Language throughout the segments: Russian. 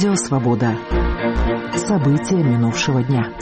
Радио «Свобода». События минувшего дня.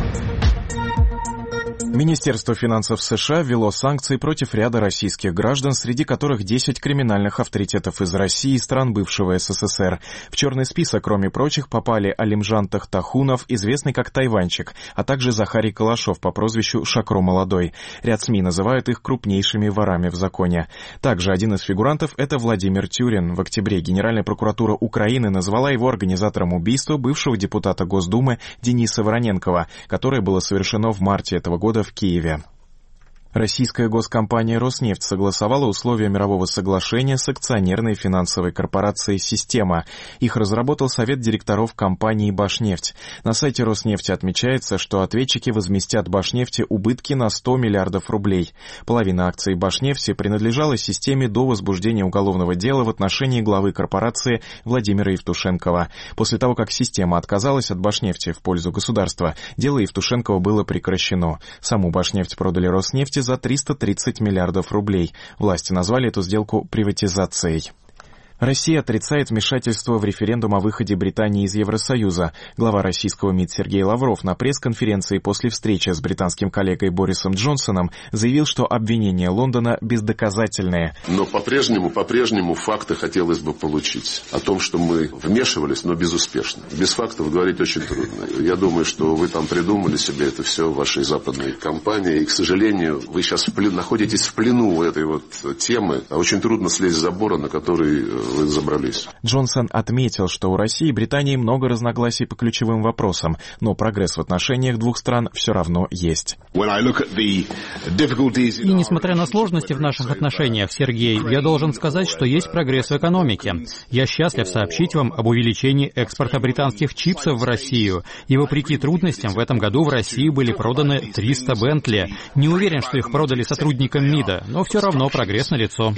Министерство финансов США ввело санкции против ряда российских граждан, среди которых 10 криминальных авторитетов из России и стран бывшего СССР. В черный список, кроме прочих, попали Алимжан Тахтахунов, известный как Тайванчик, а также Захарий Калашов по прозвищу Шакро Молодой. Ряд СМИ называют их крупнейшими ворами в законе. Также один из фигурантов — это Владимир Тюрин. В октябре Генеральная прокуратура Украины назвала его организатором убийства бывшего депутата Госдумы Дениса Вороненкова, которое было совершено в марте этого года в Киеве. Российская госкомпания «Роснефть» согласовала условия мирового соглашения с акционерной финансовой корпорацией «Система». Их разработал Совет директоров компании «Башнефть». На сайте «Роснефти» отмечается, что ответчики возместят «Башнефти» убытки на 100 миллиардов рублей. Половина акций «Башнефти» принадлежала «Системе» до возбуждения уголовного дела в отношении главы корпорации Владимира Евтушенкова. После того, как «Система» отказалась от «Башнефти» в пользу государства, дело Евтушенкова было прекращено. Саму «Башнефть» продали «Роснефти» за 330 миллиардов рублей. Власти назвали эту сделку приватизацией. Россия отрицает вмешательство в референдум о выходе Британии из Евросоюза. Глава российского МИД Сергей Лавров на пресс-конференции после встречи с британским коллегой Борисом Джонсоном заявил, что обвинения Лондона бездоказательные. Но по-прежнему факты хотелось бы получить. О том, что мы вмешивались, но безуспешно. Без фактов говорить очень трудно. Я думаю, что вы там придумали себе это все в вашей западной компании. И, к сожалению, вы сейчас находитесь в плену этой вот темы. Очень трудно слезть с забора, на который вы забрались. Джонсон отметил, что у России и Британии много разногласий по ключевым вопросам, но прогресс в отношениях двух стран все равно есть. И несмотря на сложности в наших отношениях, Сергей, я должен сказать, что есть прогресс в экономике. Я счастлив сообщить вам об увеличении экспорта британских чипсов в Россию. И вопреки трудностям, в этом году в России были проданы 300 Бентли. Не уверен, что их продали сотрудникам МИДа, но все равно прогресс налицо.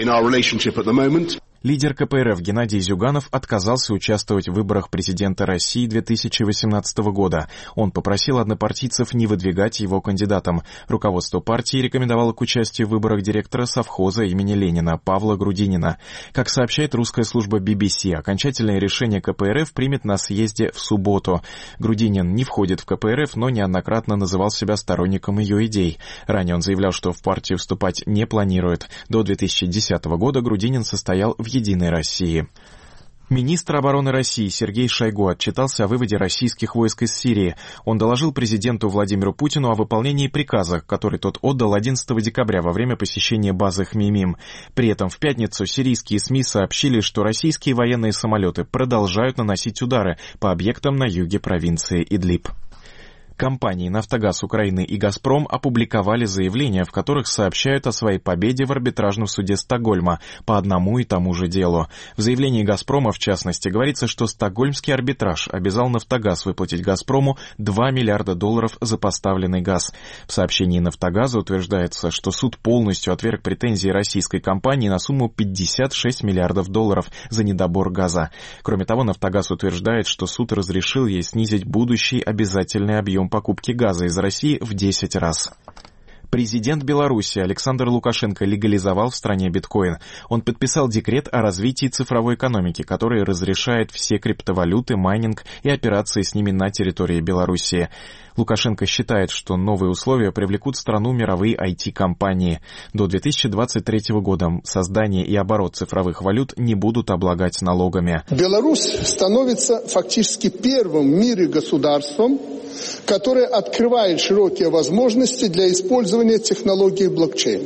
Лидер КПРФ Геннадий Зюганов отказался участвовать в выборах президента России 2018 года. Он попросил однопартийцев не выдвигать его кандидатом. Руководство партии рекомендовало к участию в выборах директора совхоза имени Ленина Павла Грудинина. Как сообщает русская служба BBC, окончательное решение КПРФ примет на съезде в субботу. Грудинин не входит в КПРФ, но неоднократно называл себя сторонником ее идей. Ранее он заявлял, что в партию вступать не планирует. До 2010 года Грудинин состоял в «Единой России». Министр обороны России Сергей Шойгу отчитался о выводе российских войск из Сирии. Он доложил президенту Владимиру Путину о выполнении приказа, который тот отдал 11 декабря во время посещения базы Хмеймим. При этом в пятницу сирийские СМИ сообщили, что российские военные самолеты продолжают наносить удары по объектам на юге провинции Идлиб. Компании «Нафтогаз Украины» и «Газпром» опубликовали заявления, в которых сообщают о своей победе в арбитражном суде Стокгольма по одному и тому же делу. В заявлении «Газпрома», в частности, говорится, что стокгольмский арбитраж обязал «Нафтогаз» выплатить «Газпрому» $2 миллиарда за поставленный газ. В сообщении «Нафтогаза» утверждается, что суд полностью отверг претензии российской компании на сумму $56 миллиардов за недобор газа. Кроме того, «Нафтогаз» утверждает, что суд разрешил ей снизить будущий обязательный объем покупки газа из России в 10 раз. Президент Беларуси Александр Лукашенко легализовал в стране биткоин. Он подписал декрет о развитии цифровой экономики, который разрешает все криптовалюты, майнинг и операции с ними на территории Беларуси. Лукашенко считает, что новые условия привлекут в страну мировые IT-компании. До 2023 года создание и оборот цифровых валют не будут облагать налогами. Беларусь становится фактически первым в мире государством, которое открывает широкие возможности для использования технологии блокчейн.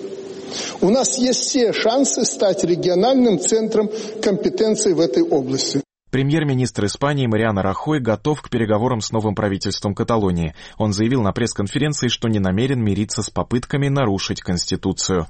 У нас есть все шансы стать региональным центром компетенций в этой области. Премьер-министр Испании Мариано Рахой готов к переговорам с новым правительством Каталонии. Он заявил на пресс-конференции, что не намерен мириться с попытками нарушить Конституцию.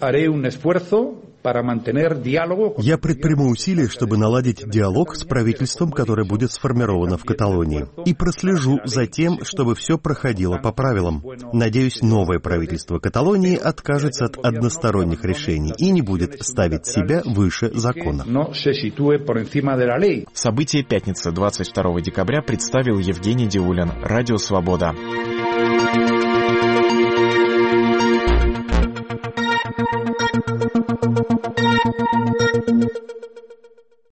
Я предприму усилия, чтобы наладить диалог с правительством, которое будет сформировано в Каталонии. И прослежу за тем, чтобы все проходило по правилам. Надеюсь, новое правительство Каталонии откажется от односторонних решений и не будет ставить себя выше закона. События пятницы 22 декабря представил Евгений Диулин. Радио «Свобода».